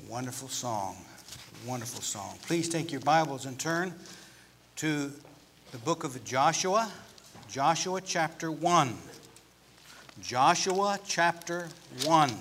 Wonderful song. Wonderful song. Please take your Bibles and turn to the book of Joshua. Joshua chapter 1. Joshua chapter 1.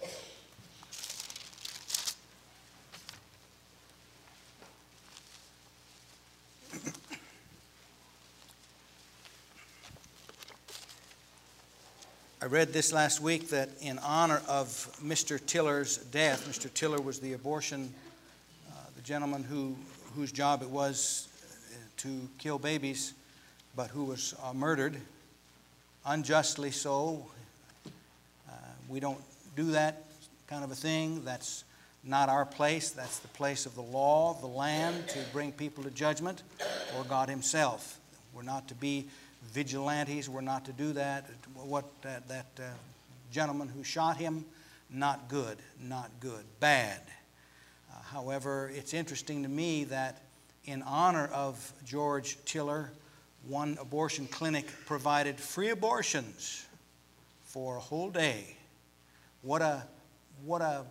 I read this last week that in honor of Mr. Tiller's death, Mr. Tiller was the the gentleman whose job it was to kill babies, but who was murdered, unjustly so. We don't do that kind of a thing. That's not our place. That's the place of the law, the land, to bring people to judgment, or God himself. We're not to be vigilantes. We're not to do that. What that gentleman who shot him, not good, bad. However, it's interesting to me that in honor of George Tiller, one abortion clinic provided free abortions for a whole day. What a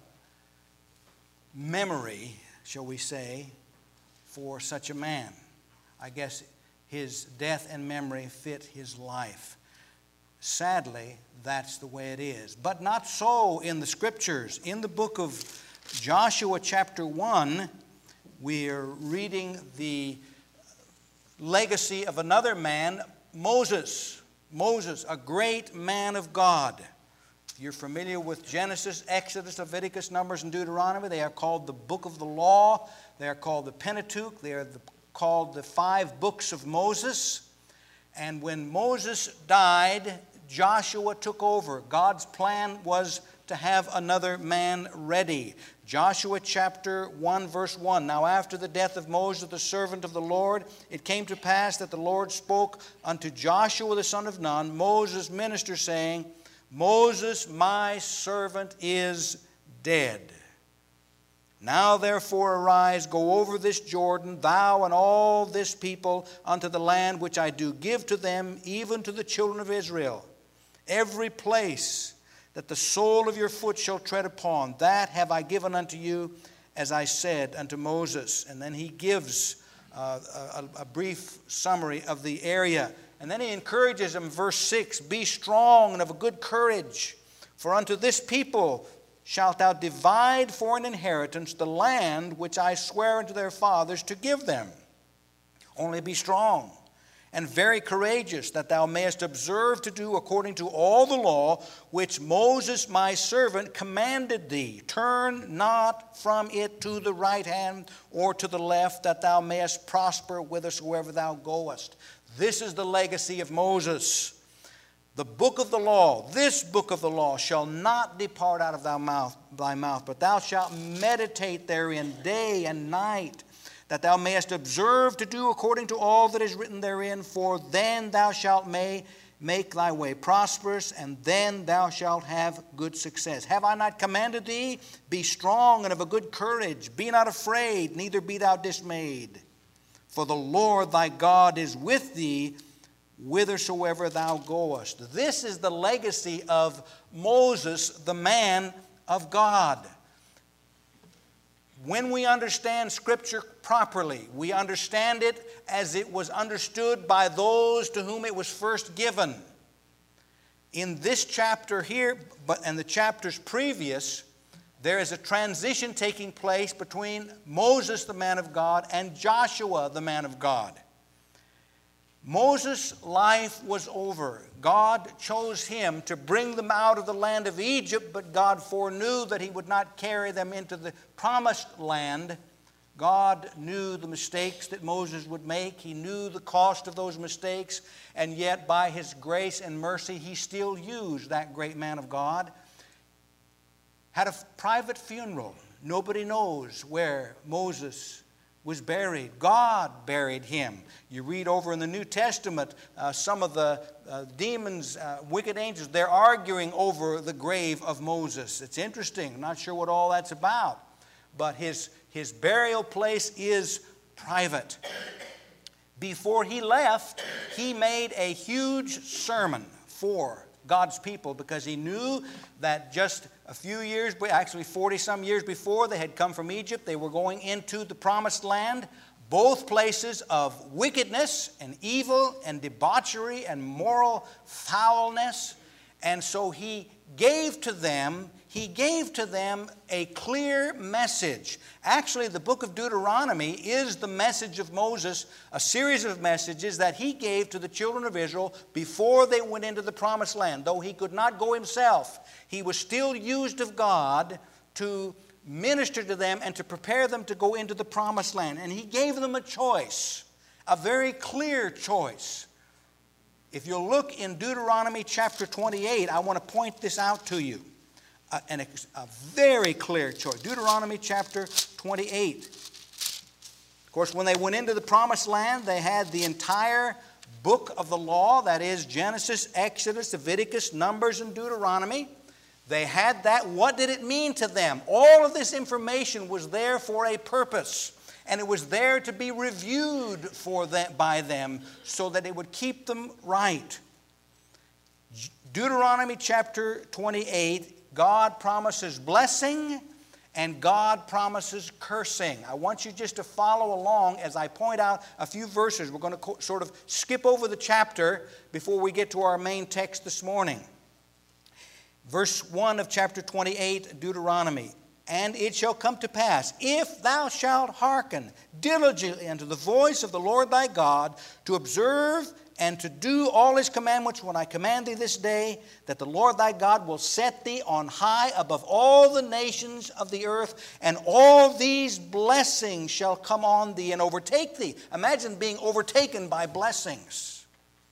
memory, shall we say, for such a man. I guess his death and memory fit his life. Sadly, that's the way it is. But not so in the Scriptures. In the book of Joshua chapter 1, we are reading the legacy of another man, Moses. Moses, a great man of God. You're familiar with Genesis, Exodus, Leviticus, Numbers, and Deuteronomy. They are called the book of the law. They are called the Pentateuch. They are called the 5 books of Moses. And when Moses died, Joshua took over. God's plan was to have another man ready. Joshua chapter 1 verse 1. Now after the death of Moses, the servant of the Lord, it came to pass that the Lord spoke unto Joshua the son of Nun, Moses' minister, saying, Moses, my servant, is dead. Now therefore arise, go over this Jordan, thou and all this people, unto the land which I do give to them, even to the children of Israel. Every place that the sole of your foot shall tread upon, that have I given unto you, as I said unto Moses. And then he gives a brief summary of the area. And then he encourages them, verse 6, be strong and of a good courage, for unto this people shalt thou divide for an inheritance the land which I swear unto their fathers to give them. Only be strong and very courageous, that thou mayest observe to do according to all the law which Moses my servant commanded thee. Turn not from it to the right hand or to the left, that thou mayest prosper whithersoever thou goest. This is the legacy of Moses. The book of the law, this book of the law, shall not depart out of thy mouth, but thou shalt meditate therein day and night, that thou mayest observe to do according to all that is written therein, for then thou shalt make thy way prosperous, and then thou shalt have good success. Have I not commanded thee? Be strong and of a good courage. Be not afraid, neither be thou dismayed. For the Lord thy God is with thee, whithersoever thou goest. This is the legacy of Moses, the man of God. When we understand Scripture properly, we understand it as it was understood by those to whom it was first given. In this chapter here, and the chapters previous, there is a transition taking place between Moses, the man of God, and Joshua, the man of God. Moses' life was over. God chose him to bring them out of the land of Egypt, but God foreknew that he would not carry them into the promised land. God knew the mistakes that Moses would make. He knew the cost of those mistakes, and yet by his grace and mercy, he still used that great man of God. Had a private funeral. Nobody knows where Moses was buried. God buried him. You read over in the New Testament, some of the demons, wicked angels, they're arguing over the grave of Moses. It's interesting. I'm not sure what all that's about. But his burial place is private. Before he left, he made a huge sermon for God's people, because he knew that just a few years, actually 40-some years before they had come from Egypt, they were going into the promised land, both places of wickedness and evil and debauchery and moral foulness. And so he gave to them a clear message. Actually, the book of Deuteronomy is the message of Moses, a series of messages that he gave to the children of Israel before they went into the promised land. Though he could not go himself, he was still used of God to minister to them and to prepare them to go into the promised land. And he gave them a choice, a very clear choice. If you'll look in Deuteronomy chapter 28, I want to point this out to you. A very clear choice. Deuteronomy chapter 28. Of course, when they went into the promised land, they had the entire book of the law, that is Genesis, Exodus, Leviticus, Numbers, and Deuteronomy. They had that. What did it mean to them? All of this information was there for a purpose, and it was there to be reviewed by them so that it would keep them right. Deuteronomy chapter 28, God promises blessing and God promises cursing. I want you just to follow along as I point out a few verses. We're going to sort of skip over the chapter before we get to our main text this morning. Verse 1 of chapter 28, Deuteronomy. And it shall come to pass, if thou shalt hearken diligently unto the voice of the Lord thy God, to observe and to do all his commandments when I command thee this day, that the Lord thy God will set thee on high above all the nations of the earth, and all these blessings shall come on thee and overtake thee. Imagine being overtaken by blessings.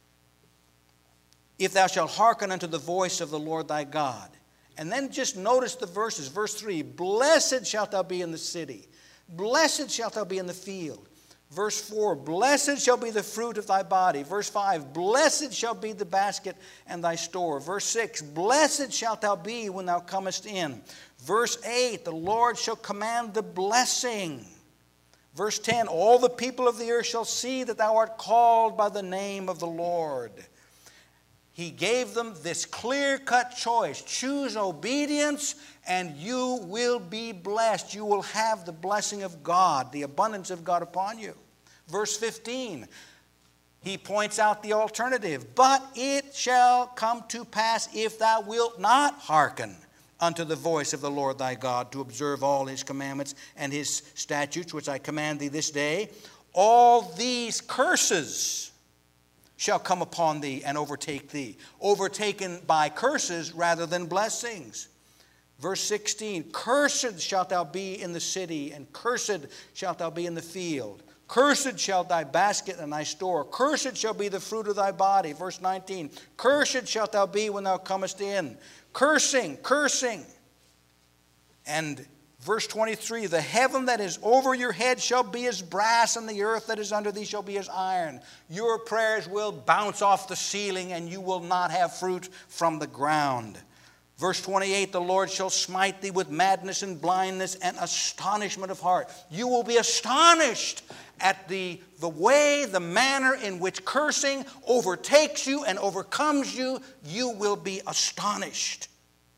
If thou shalt hearken unto the voice of the Lord thy God. And then just notice the verses. Verse 3, blessed shalt thou be in the city. Blessed shalt thou be in the field. Verse 4, blessed shall be the fruit of thy body. Verse 5, blessed shall be the basket and thy store. Verse 6, blessed shalt thou be when thou comest in. Verse 8, the Lord shall command the blessing. Verse 10, all the people of the earth shall see that thou art called by the name of the Lord. He gave them this clear-cut choice. Choose obedience and you will be blessed. You will have the blessing of God, the abundance of God upon you. Verse 15, he points out the alternative. But it shall come to pass if thou wilt not hearken unto the voice of the Lord thy God, to observe all his commandments and his statutes, which I command thee this day, all these curses shall come upon thee and overtake thee. Overtaken by curses rather than blessings. Verse 16, cursed shalt thou be in the city, and cursed shalt thou be in the field. Cursed shall thy basket and thy store. Cursed shall be the fruit of thy body. Verse 19, cursed shalt thou be when thou comest in. Cursing, cursing. And verse 23, the heaven that is over your head shall be as brass, and the earth that is under thee shall be as iron. Your prayers will bounce off the ceiling, and you will not have fruit from the ground. Verse 28, the Lord shall smite thee with madness and blindness and astonishment of heart. You will be astonished at the way, the manner in which cursing overtakes you and overcomes you. You will be astonished.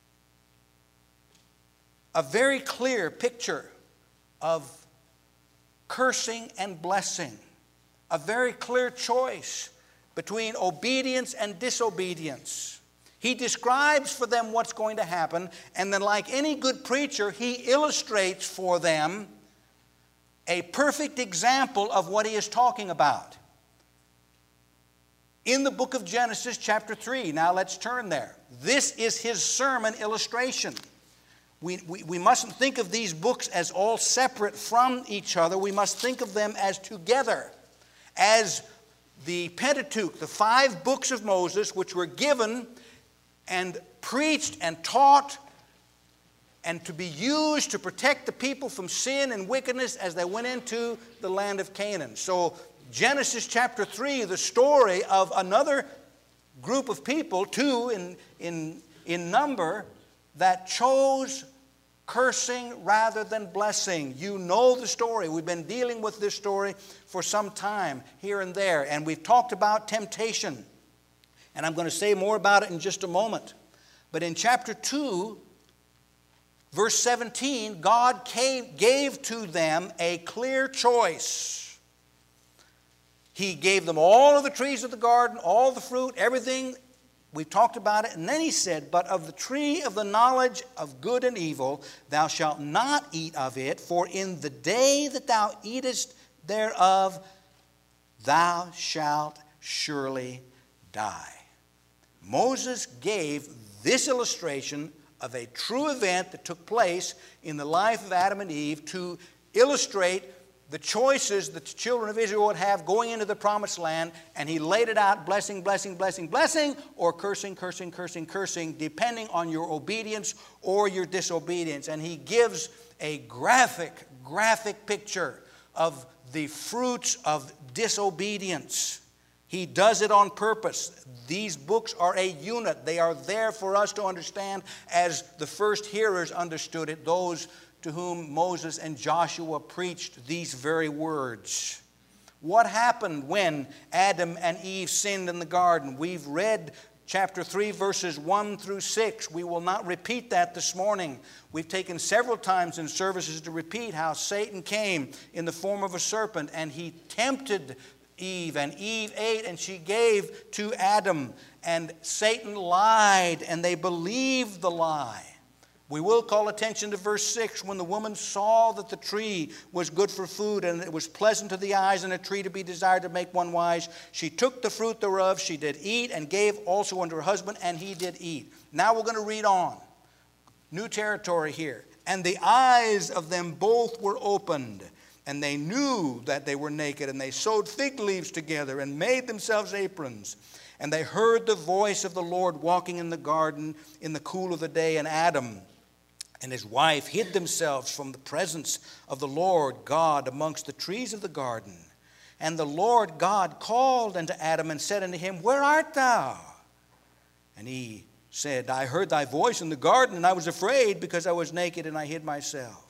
A very clear picture of cursing and blessing. A very clear choice between obedience and disobedience. He describes for them what's going to happen, and then like any good preacher, he illustrates for them a perfect example of what he is talking about. In the book of Genesis chapter 3, now let's turn there. This is his sermon illustration. We mustn't think of these books as all separate from each other. We must think of them as together. As the Pentateuch, the 5 books of Moses, which were given and preached and taught and to be used to protect the people from sin and wickedness as they went into the land of Canaan. So Genesis chapter 3, the story of another group of people, 2 in number, that chose cursing rather than blessing. You know the story. We've been dealing with this story for some time here and there. And we've talked about temptation. And I'm going to say more about it in just a moment. But in chapter 2, verse 17, God gave to them a clear choice. He gave them all of the trees of the garden, all the fruit, everything. We've talked about it. And then he said, but of the tree of the knowledge of good and evil, thou shalt not eat of it, for in the day that thou eatest thereof, thou shalt surely die. Moses gave this illustration of a true event that took place in the life of Adam and Eve to illustrate the choices that the children of Israel would have going into the promised land, and he laid it out, blessing, blessing, blessing, blessing, or cursing, cursing, cursing, cursing, depending on your obedience or your disobedience. And he gives a graphic picture of the fruits of disobedience. He does it on purpose. These books are a unit. They are there for us to understand as the first hearers understood it, those to whom Moses and Joshua preached these very words. What happened when Adam and Eve sinned in the garden? We've read chapter 3, verses 1 through 6. We will not repeat that this morning. We've taken several times in services to repeat how Satan came in the form of a serpent, and he tempted Eve, and Eve ate, and she gave to Adam, and Satan lied, and they believed the lie. We will call attention to verse 6. When the woman saw that the tree was good for food, and it was pleasant to the eyes, and a tree to be desired to make one wise, she took the fruit thereof, she did eat, and gave also unto her husband, and he did eat. Now we're going to read on. New territory here. And the eyes of them both were opened, and they knew that they were naked, and they sewed fig leaves together and made themselves aprons. And they heard the voice of the Lord walking in the garden in the cool of the day, and Adam and his wife hid themselves from the presence of the Lord God amongst the trees of the garden. And the Lord God called unto Adam and said unto him, Where art thou? And he said, I heard thy voice in the garden, and I was afraid, because I was naked, and I hid myself.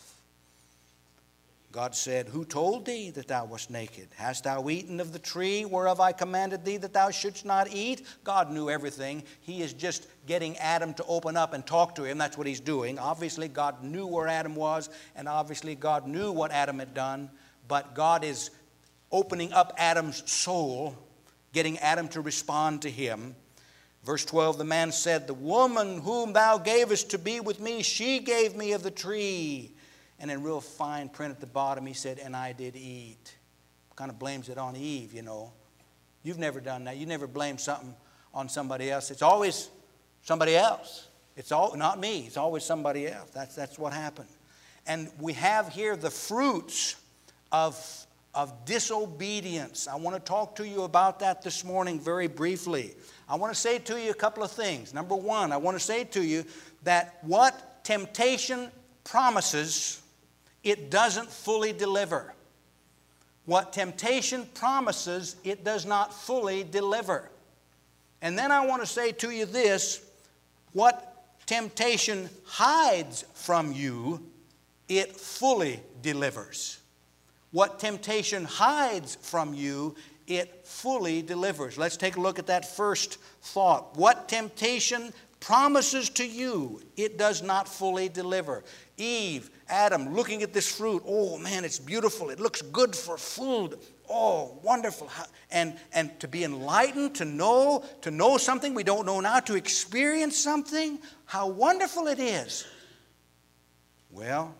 God said, Who told thee that thou wast naked? Hast thou eaten of the tree whereof I commanded thee that thou shouldst not eat? God knew everything. He is just getting Adam to open up and talk to him. That's what he's doing. Obviously, God knew where Adam was, and obviously God knew what Adam had done. But God is opening up Adam's soul, getting Adam to respond to him. Verse 12, the man said, The woman whom thou gavest to be with me, she gave me of the tree. And in real fine print at the bottom, he said, And I did eat. Kind of blames it on Eve, you know. You've never done that. You never blame something on somebody else. It's always somebody else. It's not me. It's always somebody else. That's what happened. And we have here the fruits of disobedience. I want to talk to you about that this morning very briefly. I want to say to you a couple of things. Number one, I want to say to you that what temptation promises, it doesn't fully deliver. What temptation promises, it does not fully deliver. And then I want to say to you this, what temptation hides from you, it fully delivers. What temptation hides from you, it fully delivers. Let's take a look at that first thought. What temptation promises to you, it does not fully deliver. Eve, Adam, looking at this fruit, oh man, it's beautiful. It looks good for food. Oh, wonderful. And to be enlightened, to know something we don't know now, to experience something, how wonderful it is. Well,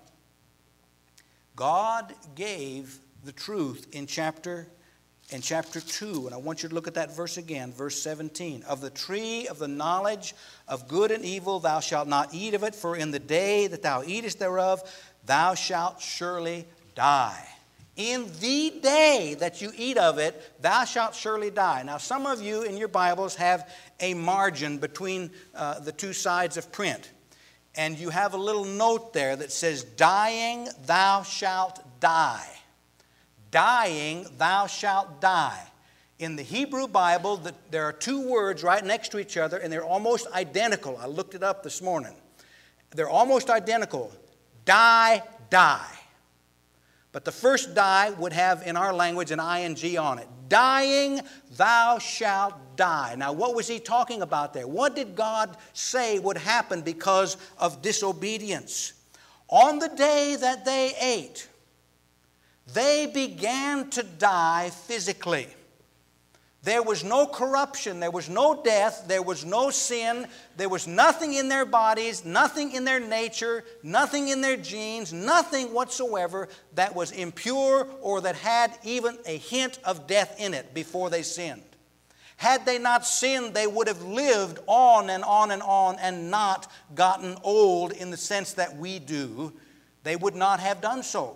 God gave the truth in chapter 2, and I want you to look at that verse again, verse 17. Of the tree of the knowledge of good and evil thou shalt not eat of it, for in the day that thou eatest thereof thou shalt surely die. In the day that you eat of it, thou shalt surely die. Now, some of you in your Bibles have a margin between the two sides of print. And you have a little note there that says, dying, thou shalt die. Dying, thou shalt die. In the Hebrew Bible, there are two words right next to each other, and they're almost identical. I looked it up this morning. They're almost identical. Die, die. But the first die would have, in our language, an ing on it. Dying, thou shalt die. Now, what was he talking about there? What did God say would happen because of disobedience? On the day that they ate, they began to die physically. There was no corruption, there was no death, there was no sin, there was nothing in their bodies, nothing in their nature, nothing in their genes, nothing whatsoever that was impure or that had even a hint of death in it before they sinned. Had they not sinned, they would have lived on and on and on and not gotten old in the sense that we do. They would not have done so.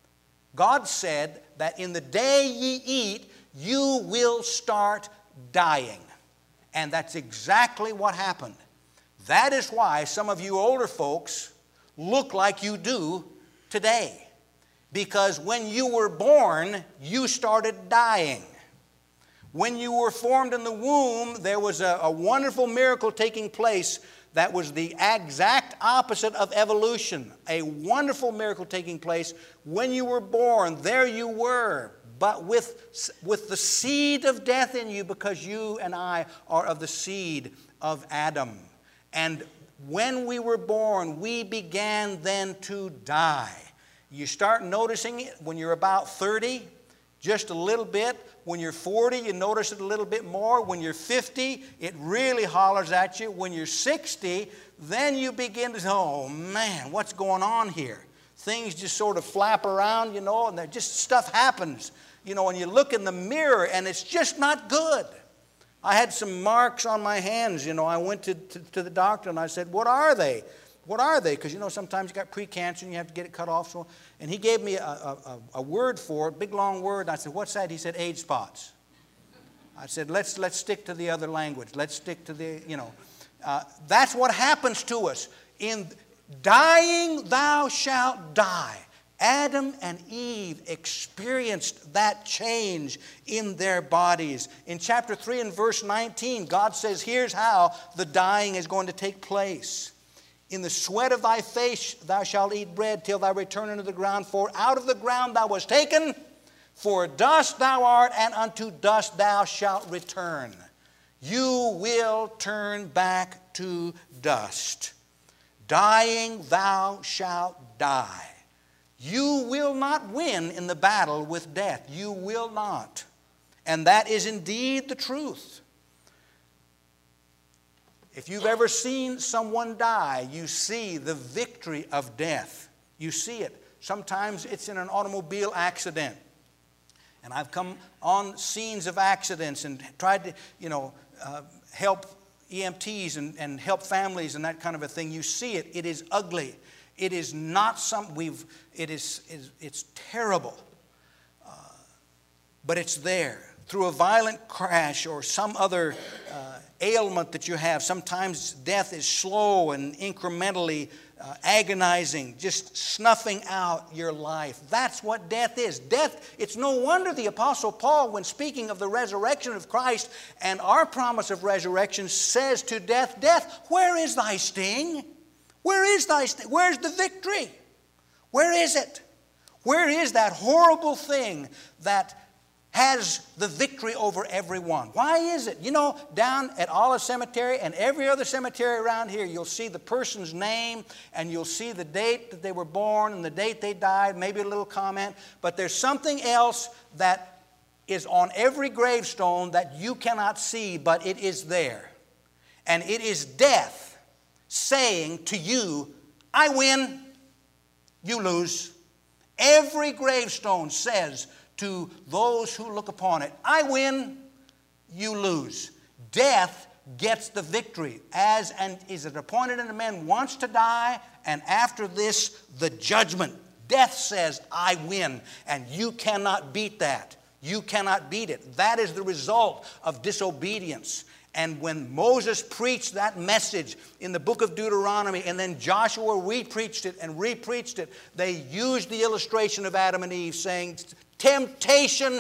God said that in the day ye eat, you will start dying. And that's exactly what happened. That is why some of you older folks look like you do today. Because when you were born, you started dying. When you were formed in the womb, there was a wonderful miracle taking place that was the exact opposite of evolution. A wonderful miracle taking place. When you were born, there you were, but with the seed of death in you, because you and I are of the seed of Adam. And when we were born, we began then to die. You start noticing it when you're about 30, just a little bit. When you're 40, you notice it a little bit more. When you're 50, it really hollers at you. When you're 60, then you begin to say, oh man, what's going on here? Things just sort of flap around, and just stuff happens. And you look in the mirror and it's just not good. I had some marks on my hands. I went to the doctor and I said, what are they? What are they? Because, sometimes you got precancer and you have to get it cut off. And he gave me a word for it, big long word. I said, what's that? He said, age spots. I said, let's stick to the other language. Let's stick to the, that's what happens to us. In dying, thou shalt die. Adam and Eve experienced that change in their bodies. In chapter 3 and verse 19, God says, here's how the dying is going to take place. In the sweat of thy face thou shalt eat bread till thou return unto the ground. For out of the ground thou wast taken, for dust thou art, and unto dust thou shalt return. You will turn back to dust. Dying thou shalt die. You will not win in the battle with death. You will not. And that is indeed the truth. If you've ever seen someone die, you see the victory of death. You see it. Sometimes it's in an automobile accident. And I've come on scenes of accidents and tried to, help EMTs and help families and that kind of a thing. You see it. It is ugly. It is not it's terrible. But it's there. Through a violent crash or some other ailment that you have, sometimes death is slow and incrementally agonizing, just snuffing out your life. That's what death is. Death, it's no wonder the Apostle Paul, when speaking of the resurrection of Christ and our promise of resurrection, says to death, death, where is thy sting? Where is thy sting? Where's the victory? Where is it? Where is that horrible thing that has the victory over everyone? Why is it? Down at Olive Cemetery and every other cemetery around here, you'll see the person's name and you'll see the date that they were born and the date they died, maybe a little comment. But there's something else that is on every gravestone that you cannot see, but it is there. And it is death saying to you, I win, you lose. Every gravestone says to those who look upon it, I win, you lose. Death gets the victory. As and is it appointed unto man once to die, and after this the judgment. Death says, I win, and you cannot beat that. You cannot beat it. That is the result of disobedience. And when Moses preached that message in the book of Deuteronomy, and then Joshua repreached it and repreached it, they used the illustration of Adam and Eve, saying, temptation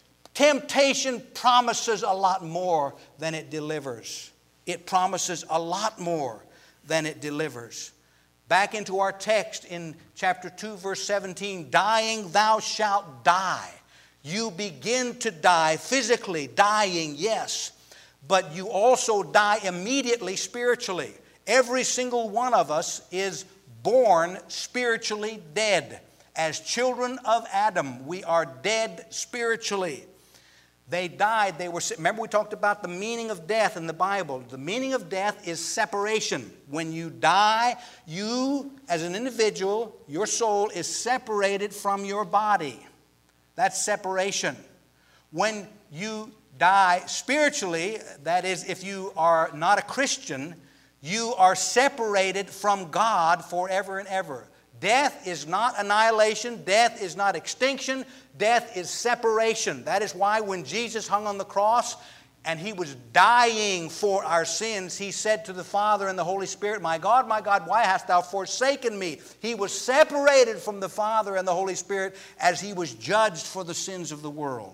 promises a lot more than it delivers. It promises a lot more than it delivers. Back into our text in chapter 2, verse 17, dying thou shalt die. You begin to die physically, dying, yes, but you also die immediately spiritually. Every single one of us is born spiritually dead. As children of Adam, we are dead spiritually. They died. Remember we talked about the meaning of death in the Bible. The meaning of death is separation. When you die, you as an individual, your soul is separated from your body. That's separation. When you die spiritually, that is, if you are not a Christian, you are separated from God forever and ever. Death is not annihilation. Death is not extinction. Death is separation. That is why when Jesus hung on the cross and He was dying for our sins, He said to the Father and the Holy Spirit, my God, why hast Thou forsaken me? He was separated from the Father and the Holy Spirit as He was judged for the sins of the world.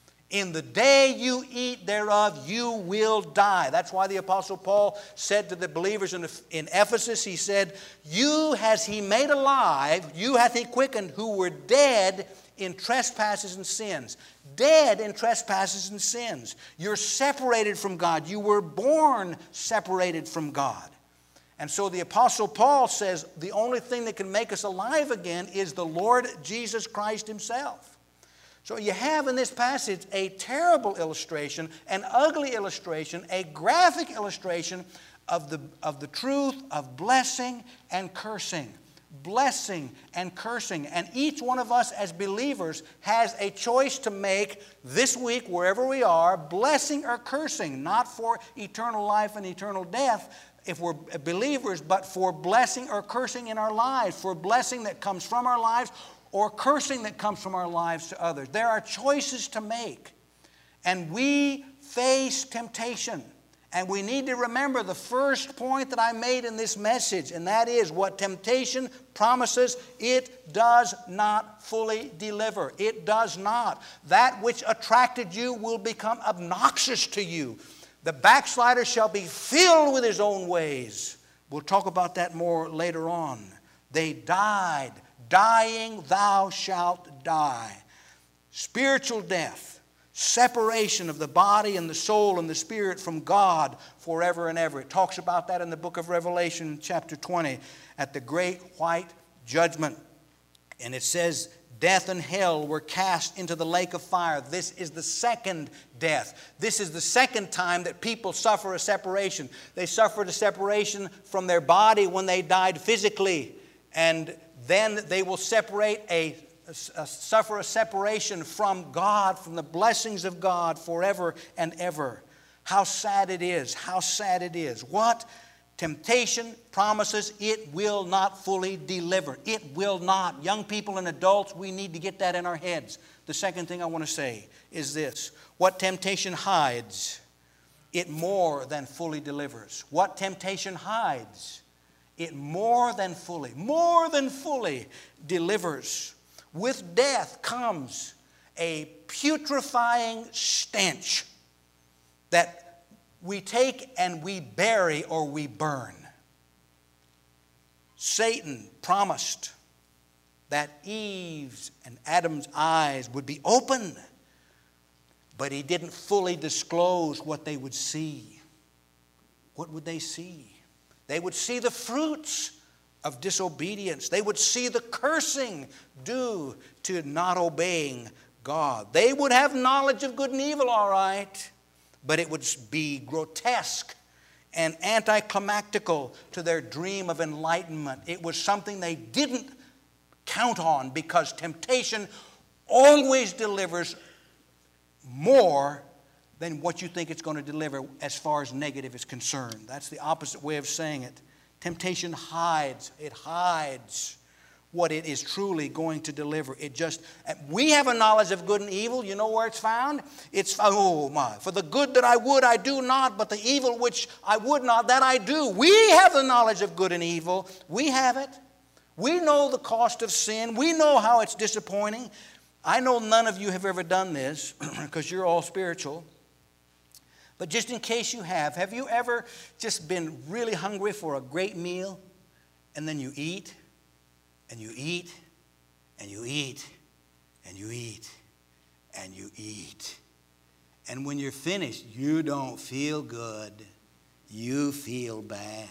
In the day you eat thereof, you will die. That's why the Apostle Paul said to the believers in Ephesus, he said, you has He made alive, you hath He quickened, who were dead in trespasses and sins. Dead in trespasses and sins. You're separated from God. You were born separated from God. And so the Apostle Paul says the only thing that can make us alive again is the Lord Jesus Christ Himself. So you have in this passage a terrible illustration, an ugly illustration, a graphic illustration of the truth of blessing and cursing. Blessing and cursing. And each one of us as believers has a choice to make this week, wherever we are, blessing or cursing, not for eternal life and eternal death if we're believers, but for blessing or cursing in our lives, for blessing that comes from our lives or cursing that comes from our lives to others. There are choices to make. And we face temptation. And we need to remember the first point that I made in this message, and that is what temptation promises, it does not fully deliver. It does not. That which attracted you will become obnoxious to you. The backslider shall be filled with his own ways. We'll talk about that more later on. They died. Dying, thou shalt die. Spiritual death, separation of the body and the soul and the spirit from God forever and ever. It talks about that in the book of Revelation, chapter 20, at the great white judgment. And it says, death and hell were cast into the lake of fire. This is the second death. This is the second time that people suffer a separation. They suffered a separation from their body when they died physically, and then they will suffer a separation from God, from the blessings of God forever and ever. How sad it is. How sad it is. What temptation promises, it will not fully deliver. It will not. Young people and adults, we need to get that in our heads. The second thing I want to say is this. What temptation hides, it more than fully delivers. What temptation hides, it more than fully delivers. With death comes a putrefying stench that we take and we bury or we burn. Satan promised that Eve's and Adam's eyes would be open, but he didn't fully disclose what they would see. What would they see? They would see the fruits of disobedience. They would see the cursing due to not obeying God. They would have knowledge of good and evil, all right, but it would be grotesque and anticlimactical to their dream of enlightenment. It was something they didn't count on, because temptation always delivers more than what you think it's going to deliver as far as negative is concerned. That's the opposite way of saying it. Temptation hides. It hides what it is truly going to deliver. We have a knowledge of good and evil. You know where it's found? For the good that I would, I do not, but the evil which I would not, that I do. We have the knowledge of good and evil. We have it. We know the cost of sin. We know how it's disappointing. I know none of you have ever done this because you're all spiritual. But just in case you have you ever just been really hungry for a great meal, and then you eat, and you eat, and you eat, and you eat, and you eat. And when you're finished, you don't feel good. You feel bad.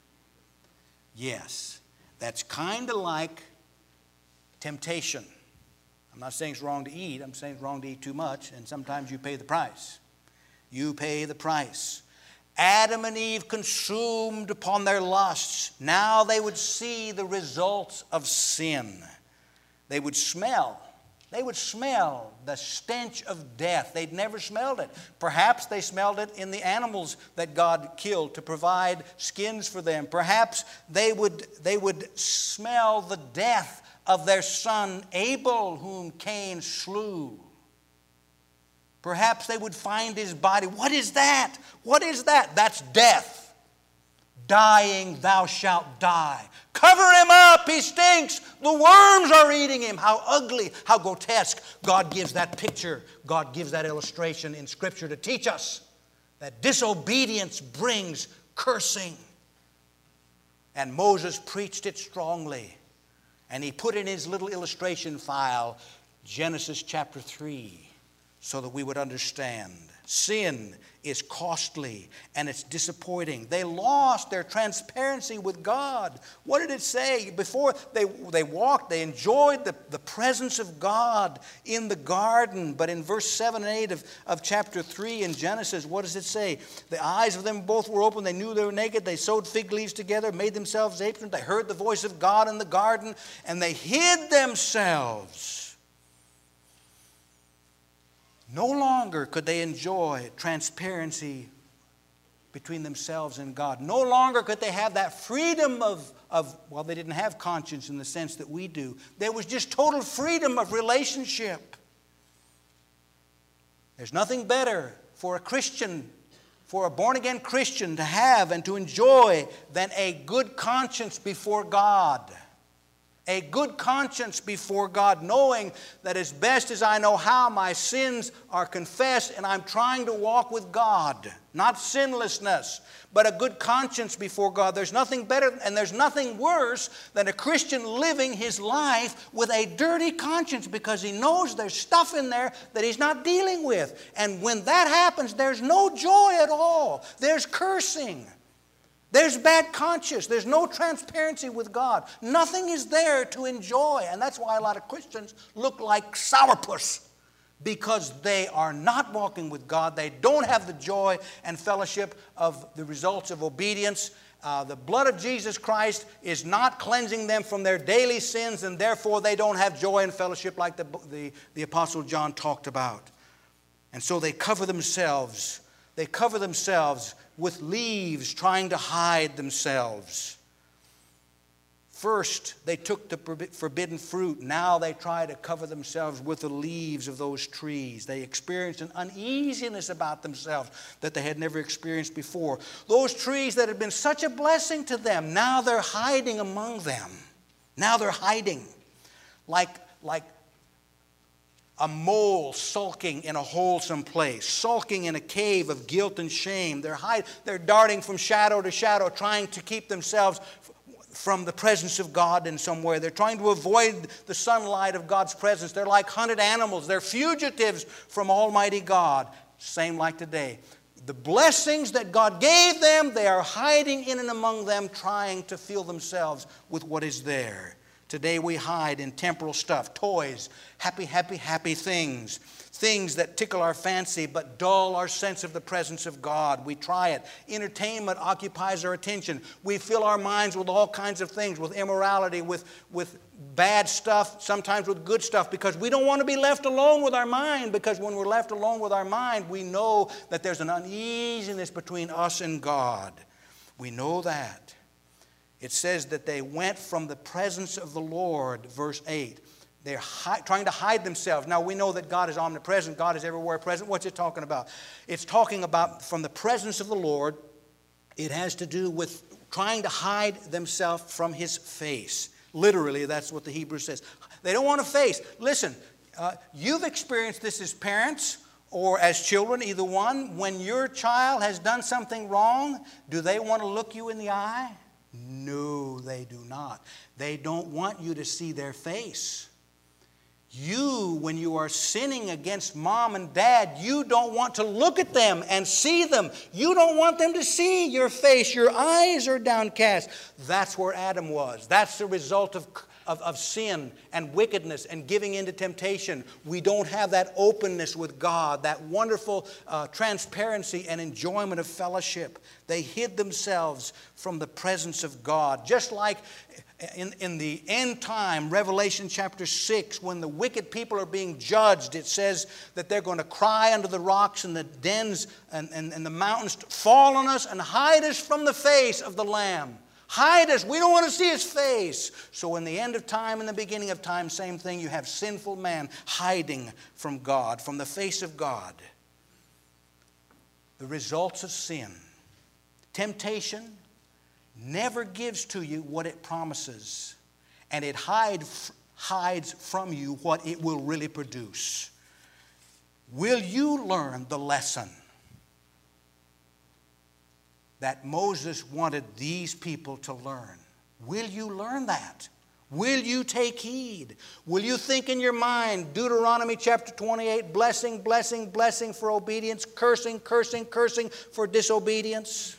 Yes, that's kind of like temptation. I'm not saying it's wrong to eat. I'm saying it's wrong to eat too much, and sometimes you pay the price. You pay the price. Adam and Eve consumed upon their lusts. Now they would see the results of sin. They would smell the stench of death. They'd never smelled it. Perhaps they smelled it in the animals that God killed to provide skins for them. Perhaps they would smell the death of their son Abel, whom Cain slew. Perhaps they would find his body. What is that? What is that? That's death. Dying, thou shalt die. Cover him up, he stinks. The worms are eating him. How ugly, how grotesque. God gives that picture. God gives that illustration in Scripture to teach us that disobedience brings cursing. And Moses preached it strongly. And he put in his little illustration file Genesis chapter 3 so that we would understand. Sin is costly and it's disappointing. They lost their transparency with God. What did it say? Before they walked, they enjoyed the presence of God in the garden. But in verse 7 and 8 of chapter 3 in Genesis, what does it say? The eyes of them both were open. They knew they were naked. They sewed fig leaves together, made themselves aprons. They heard the voice of God in the garden, and they hid themselves. No longer could they enjoy transparency between themselves and God. No longer could they have that freedom of well, they didn't have conscience in the sense that we do. There was just total freedom of relationship. There's nothing better for a Christian, for a born-again Christian to have and to enjoy than a good conscience before God. A good conscience before God, knowing that as best as I know how, my sins are confessed and I'm trying to walk with God. Not sinlessness, but a good conscience before God. There's nothing better and there's nothing worse than a Christian living his life with a dirty conscience because he knows there's stuff in there that he's not dealing with. And when that happens, there's no joy at all. There's cursing. There's bad conscience. There's no transparency with God. Nothing is there to enjoy. And that's why a lot of Christians look like sourpuss, because they are not walking with God. They don't have the joy and fellowship of the results of obedience. The blood of Jesus Christ is not cleansing them from their daily sins, and therefore they don't have joy and fellowship like the Apostle John talked about. And so they cover themselves. They cover themselves with leaves, trying to hide themselves. First, they took the forbidden fruit. Now they try to cover themselves with the leaves of those trees. They experienced an uneasiness about themselves that they had never experienced before. Those trees that had been such a blessing to them, now they're hiding among them. Now they're hiding like a mole sulking in a wholesome place, sulking in a cave of guilt and shame. They're darting from shadow to shadow, trying to keep themselves from the presence of God in some way. They're trying to avoid the sunlight of God's presence. They're like hunted animals. They're fugitives from Almighty God. Same like today. The blessings that God gave them, they are hiding in and among them, trying to fill themselves with what is there. Today we hide in temporal stuff, toys, happy things. Things that tickle our fancy but dull our sense of the presence of God. We try it. Entertainment occupies our attention. We fill our minds with all kinds of things, with immorality, with bad stuff, sometimes with good stuff, because we don't want to be left alone with our mind, because when we're left alone with our mind, we know that there's an uneasiness between us and God. We know that. It says that they went from the presence of the Lord, verse 8. They're trying to hide themselves. Now, we know that God is omnipresent. God is everywhere present. What's it talking about? It's talking about from the presence of the Lord. It has to do with trying to hide themselves from His face. Literally, that's what the Hebrew says. They don't want to face. Listen, you've experienced this as parents or as children, either one. When your child has done something wrong, do they want to look you in the eye? No, they do not. They don't want you to see their face. You, when you are sinning against mom and dad, you don't want to look at them and see them. You don't want them to see your face. Your eyes are downcast. That's where Adam was. That's the result of sin and wickedness and giving into temptation. We don't have that openness with God, that wonderful transparency and enjoyment of fellowship. They hid themselves from the presence of God. Just like in the end time, Revelation chapter 6, when the wicked people are being judged, it says that they're going to cry under the rocks and the dens and the mountains, fall on us and hide us from the face of the Lamb. Hide us. We don't want to see His face. So in the end of time and the beginning of time, same thing. You have sinful man hiding from God, from the face of God. The results of sin. Temptation never gives to you what it promises, and it hides from you what it will really produce. Will you learn the lesson that Moses wanted these people to learn? Will you learn that? Will you take heed? Will you think in your mind, Deuteronomy chapter 28, blessing, blessing, blessing for obedience, cursing, cursing, cursing for disobedience?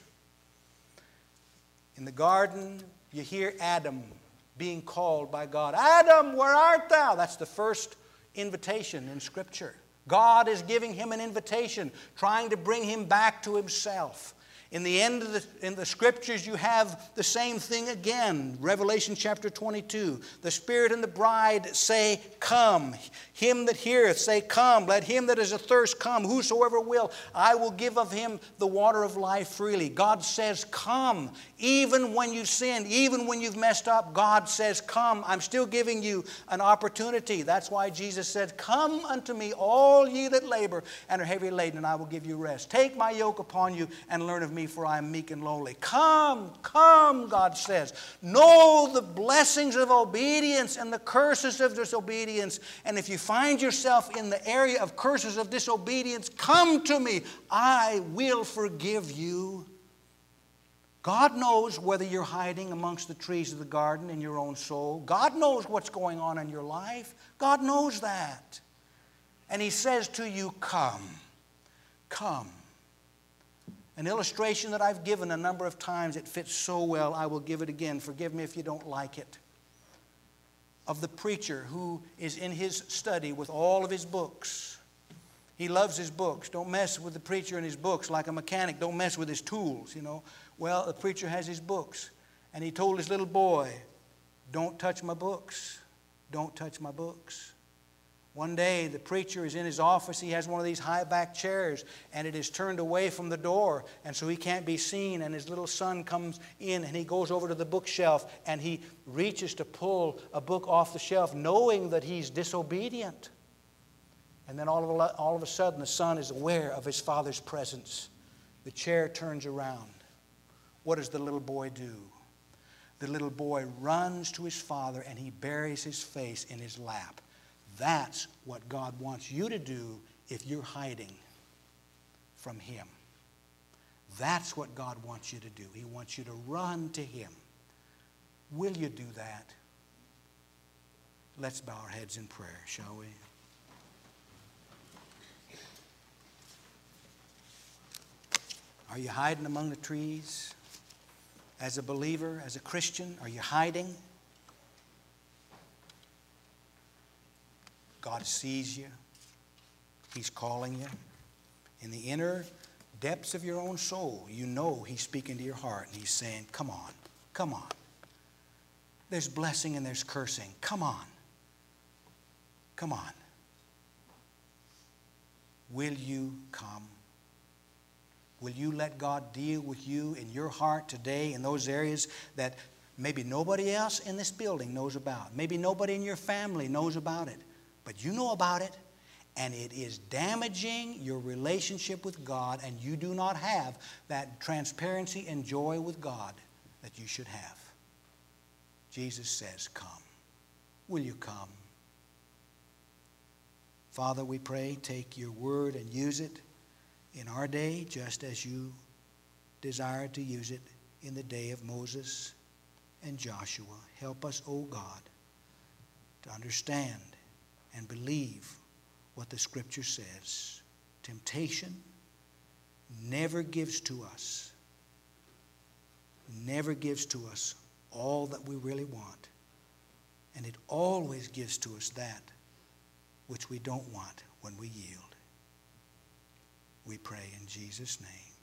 In the garden, you hear Adam being called by God. Adam, where art thou? That's the first invitation in Scripture. God is giving him an invitation, trying to bring him back to himself. In the end of in the Scriptures, you have the same thing again. Revelation chapter 22. The Spirit and the bride say, come. Him that heareth say, come. Let him that is athirst come. Whosoever will, I will give of him the water of life freely. God says, come. Even when you've sinned, even when you've messed up, God says, come. I'm still giving you an opportunity. That's why Jesus said, come unto me, all ye that labor and are heavy laden, and I will give you rest. Take my yoke upon you and learn of me, for I am meek and lowly. Come, come, God says. Know the blessings of obedience and the curses of disobedience. And if you find yourself in the area of curses of disobedience, come to me. I will forgive you. God knows whether you're hiding amongst the trees of the garden in your own soul. God knows what's going on in your life. God knows that. And He says to you, come, come. An illustration that I've given a number of times, it fits so well, I will give it again. Forgive me if you don't like it. Of the preacher who is in his study with all of his books. He loves his books. Don't mess with the preacher and his books like a mechanic. Don't mess with his tools, you know. Well, the preacher has his books. And he told his little boy, don't touch my books. Don't touch my books. One day, the preacher is in his office. He has one of these high-back chairs, and it is turned away from the door, and so he can't be seen. And his little son comes in, and he goes over to the bookshelf, and he reaches to pull a book off the shelf, knowing that he's disobedient. And then all of a sudden, the son is aware of his father's presence. The chair turns around. What does the little boy do? The little boy runs to his father, and he buries his face in his lap. That's what God wants you to do if you're hiding from Him. That's what God wants you to do. He wants you to run to Him. Will you do that? Let's bow our heads in prayer, shall we? Are you hiding among the trees? As a believer, as a Christian, are you hiding? God sees you. He's calling you. In the inner depths of your own soul, you know He's speaking to your heart and He's saying, come on, come on. There's blessing and there's cursing. Come on. Come on. Will you come? Will you let God deal with you in your heart today in those areas that maybe nobody else in this building knows about? Maybe nobody in your family knows about it. But you know about it, and it is damaging your relationship with God, and you do not have that transparency and joy with God that you should have. Jesus says, come. Will you come? Father, we pray, take your word and use it in our day just as you desired to use it in the day of Moses and Joshua. Help us, O God, to understand and believe what the Scripture says. Temptation never gives to us all that we really want. And it always gives to us that which we don't want when we yield. We pray in Jesus' name.